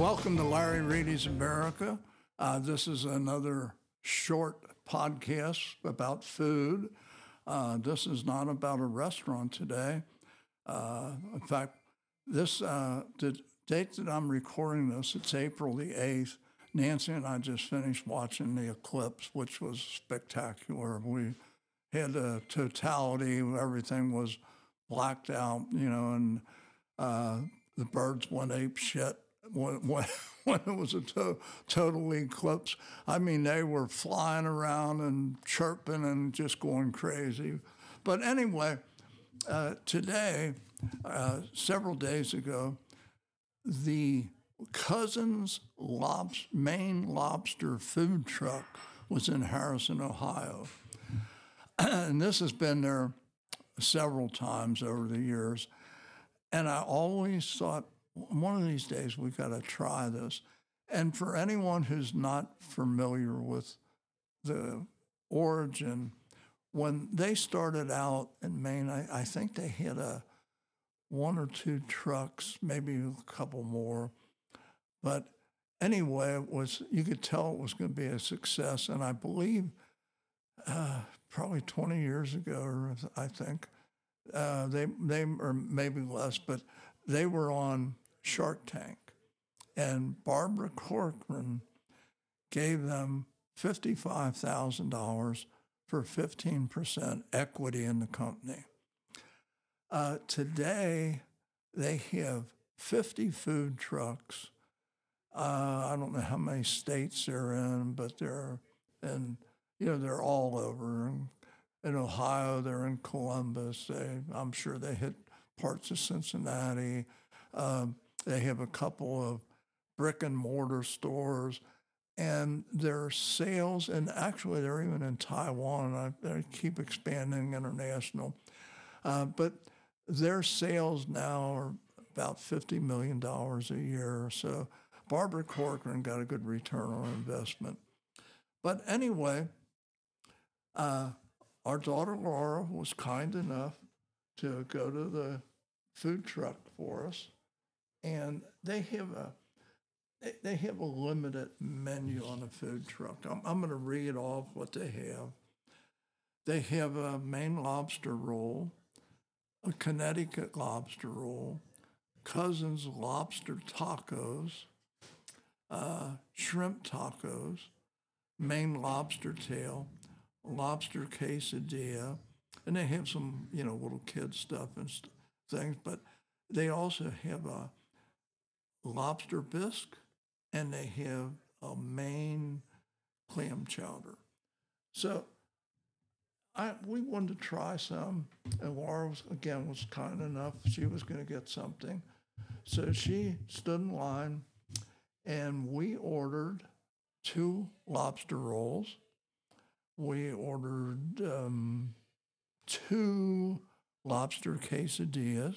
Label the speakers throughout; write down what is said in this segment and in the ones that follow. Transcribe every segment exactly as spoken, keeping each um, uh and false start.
Speaker 1: Welcome to Larry Reedy's America. Uh, this is another short podcast about food. Uh, this is not about a restaurant today. Uh, in fact, this uh, the date that I'm recording this, it's April the eighth. Nancy and I just finished watching the eclipse, which was spectacular. We had a totality, everything was blacked out, you know, and uh, the birds went ape shit when, when, when it was a to- total eclipse. I mean, they were flying around and chirping and just going crazy. But anyway, uh, today, uh, several days ago, the Cousins Lobs- Maine Lobster food truck was in Harrison, Ohio. And this has been there several times over the years. And I always thought, one of these days we've got to try this. And for anyone who's not familiar with the origin, when they started out in Maine, I, I think they had a one or two trucks, maybe a couple more. But anyway, it was, you could tell it was going to be a success. And I believe uh, probably twenty years ago, or I think, uh, they, they, or maybe less, but they were on Shark Tank. And Barbara Corcoran gave them fifty-five thousand dollars for fifteen percent equity in the company. Uh, today, they have fifty food trucks. Uh, I don't know how many states they're in, but they're in, you know, they're all over. In, in Ohio, they're in Columbus. They, I'm sure they hit parts of Cincinnati. Um, they have a couple of brick and mortar stores, and their sales, and actually they're even in Taiwan. I, they keep expanding international. Uh, but their sales now are about fifty million dollars a year. So Barbara Corcoran got a good return on investment. But anyway, uh, our daughter Laura was kind enough to go to the food truck for us, and they have a they, they have a limited menu on the food truck. I'm, I'm going to read off what they have. They have a Maine lobster roll, a Connecticut lobster roll, Cousins lobster tacos, uh, shrimp tacos, Maine lobster tail, lobster quesadilla, and they have some, you know, little kid stuff and st- things, but they also have a lobster bisque, and they have a Maine clam chowder. So I we wanted to try some, and Laura, was, again, was kind enough. She was going to get something. So she stood in line, and we ordered two lobster rolls. We ordered um, two lobster quesadillas,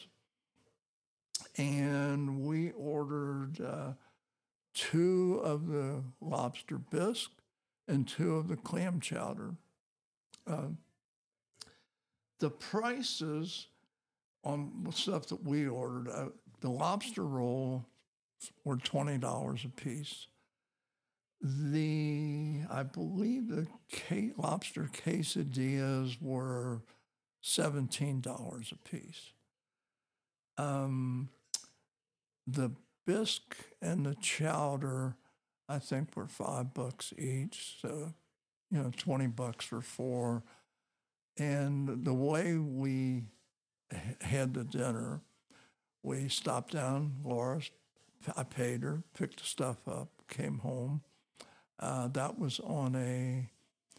Speaker 1: and we ordered uh, two of the lobster bisque and two of the clam chowder. Uh, the prices on stuff that we ordered, uh, the lobster roll were twenty dollars a piece. The, I believe the ca- lobster quesadillas were seventeen dollars a piece. Um, the bisque and the chowder, I think, were five bucks each. So, you know, twenty bucks for four. And the way we h- had the dinner, we stopped down Laura's. I paid her, picked the stuff up, came home. Uh, that was on a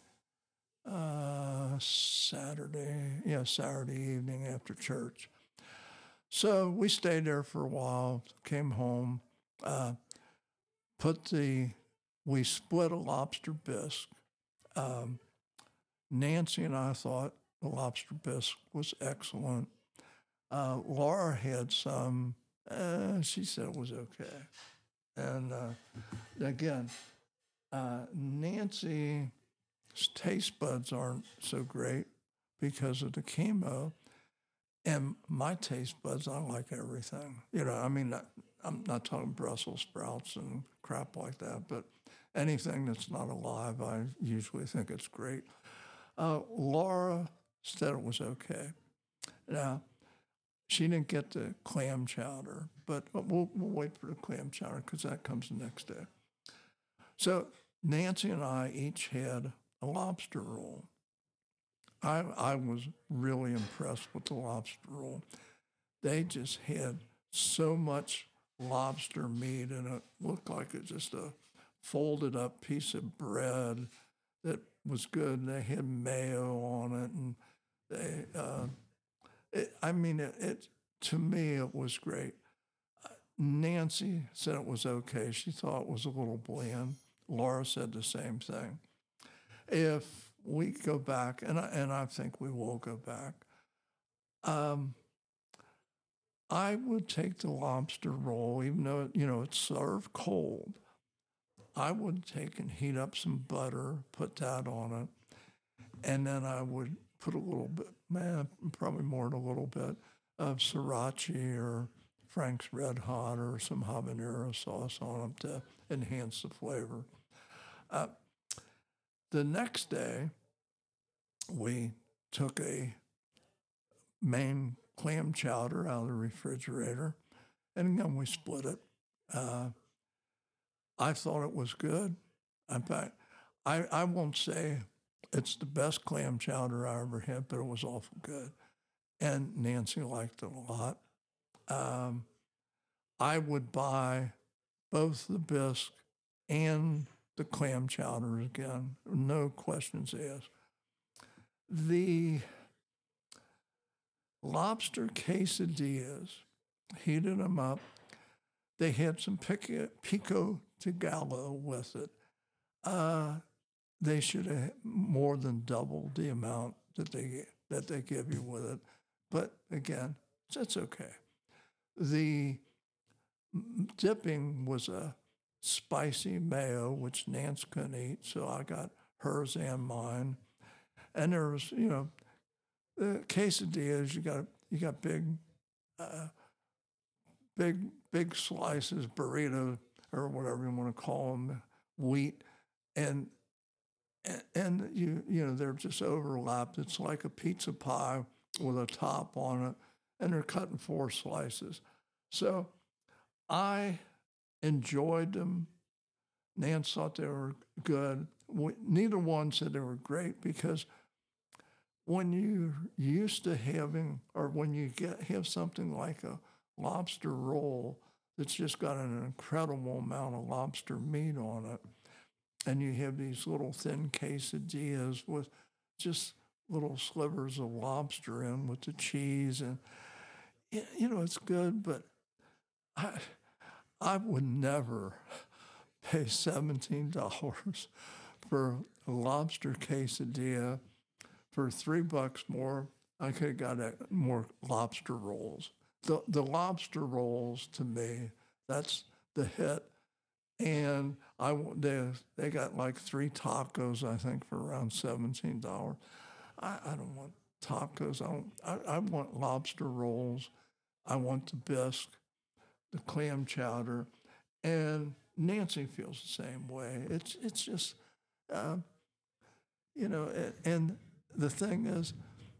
Speaker 1: uh, Saturday, yeah, Saturday evening after church. So we stayed there for a while, came home, uh, put the, we split a lobster bisque. Um, Nancy and I thought the lobster bisque was excellent. Uh, Laura had some, uh, she said it was okay. And uh, again, uh, Nancy's taste buds aren't so great because of the chemo. And my taste buds, I like everything. You know, I mean, I'm not talking Brussels sprouts and crap like that, but anything that's not alive, I usually think it's great. Uh, Laura said it was okay. Now, she didn't get the clam chowder, but we'll, we'll wait for the clam chowder because that comes the next day. So Nancy and I each had a lobster roll. I, I was really impressed with the lobster roll. They just had so much lobster meat, and it looked like it just a folded up piece of bread that was good. They had mayo on it, and they, uh, it, I mean, it, it to me it was great. Nancy said it was okay. She thought it was a little bland. Laura said the same thing. If we go back, and I, and I think we will go back, um, I would take the lobster roll, even though, you know, it's served cold. I would take and heat up some butter, put that on it, and then I would put a little bit, man, probably more than a little bit of sriracha or Frank's Red Hot or some habanero sauce on them to enhance the flavor. Uh, the next day, we took a Maine clam chowder out of the refrigerator, and then we split it. Uh, I thought it was good. In fact, I, I won't say it's the best clam chowder I ever had, but it was awful good. And Nancy liked it a lot. Um, I would buy both the bisque and the clam chowder again, no questions asked. The lobster quesadillas, heated them up. They had some pico, pico de gallo with it. Uh, they should have more than doubled the amount that they that they give you with it. But again, it's okay. The dipping was a spicy mayo, which Nance couldn't eat, so I got hers and mine. And there was, you know, the quesadillas. You got you got big, uh, big big slices, burrito or whatever you want to call them, wheat, and and, and you you know they're just overlapped. It's like a pizza pie with a top on it, and they're cut in four slices. So I enjoyed them. Nance thought they were good. We, neither one said they were great because when you're used to having, or when you get have something like a lobster roll that's just got an incredible amount of lobster meat on it, and you have these little thin quesadillas with just little slivers of lobster in with the cheese, and you know it's good, but I I would never pay seventeen dollars for a lobster quesadilla. For three bucks more, I could have got a, more lobster rolls. The the lobster rolls, to me, that's the hit. And I they they got like three tacos, I think, for around seventeen dollars. I, I don't want tacos. I don't. I, I want lobster rolls. I want the bisque, the clam chowder, and Nancy feels the same way. It's it's just, uh, you know, and the thing is,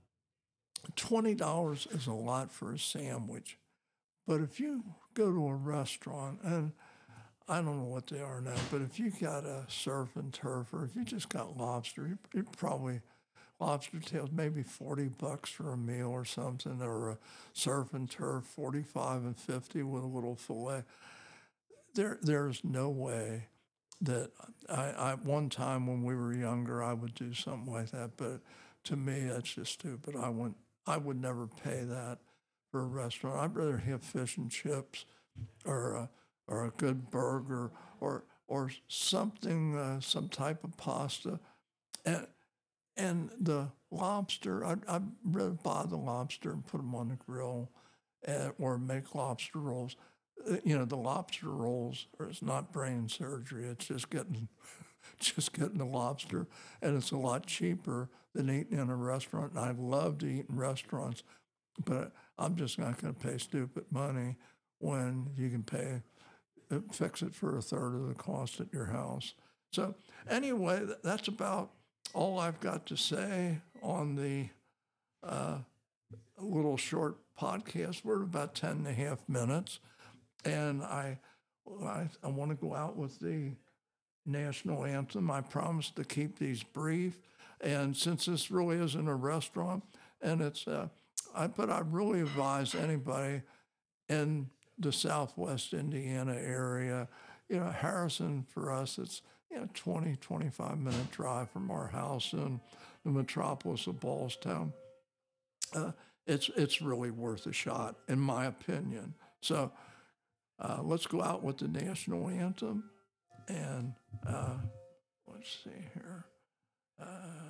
Speaker 1: twenty dollars is a lot for a sandwich. But if you go to a restaurant, and I don't know what they are now, but if you got a surf and turf, or if you just got lobster, you, you probably, lobster tails, maybe forty bucks for a meal or something, or a surf and turf, forty-five and fifty with a little fillet. There, there's no way that I, I, one time when we were younger, I would do something like that, but to me, that's just stupid. I wouldn't, I would never pay that for a restaurant. I'd rather have fish and chips, or a, or a good burger, or or something, uh, some type of pasta, and and the lobster. I'd, I'd rather buy the lobster and put them on the grill, and, or make lobster rolls. Uh, You know, the lobster rolls are, it's not brain surgery. It's just getting just getting the lobster, and it's a lot cheaper than eating in a restaurant. And I love to eat in restaurants but I'm just not going to pay stupid money when you can pay uh, fix it for a third of the cost at your house. So anyway, that's about all I've got to say on the uh, little short podcast. We're about ten and a half minutes, and I, I, I want to go out with the national anthem. I promise to keep these brief, and since this really isn't a restaurant, and it's, uh, I, but I really advise anybody in the Southwest Indiana area, you know, Harrison for us, it's, you know, twenty, twenty-five minute drive from our house in the metropolis of Ballstown. Uh, it's, it's really worth a shot, in my opinion. So uh, let's go out with the national anthem. And uh, let's see here. Uh,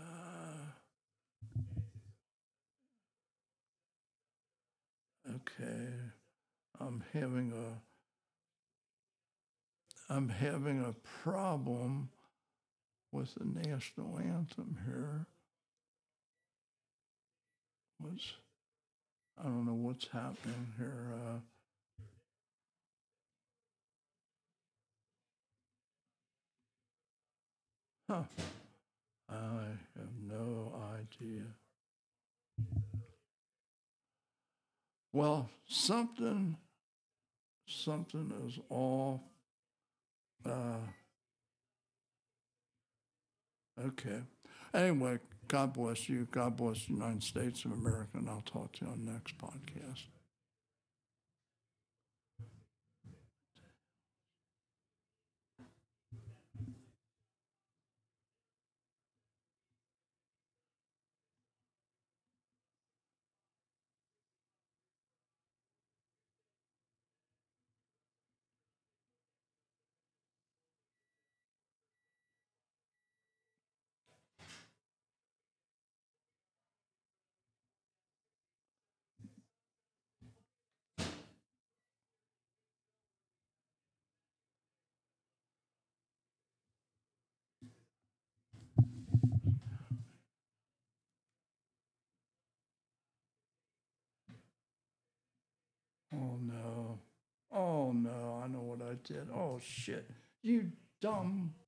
Speaker 1: okay, I'm having a I'm having a problem with the national anthem here. What's I don't know what's happening here. Uh, huh. I have no idea. Well, something something is off. Uh, okay. Anyway, God bless you. God bless the United States of America, and I'll talk to you on the next podcast. Oh no. Oh no, I know what I did. Oh shit. You dumb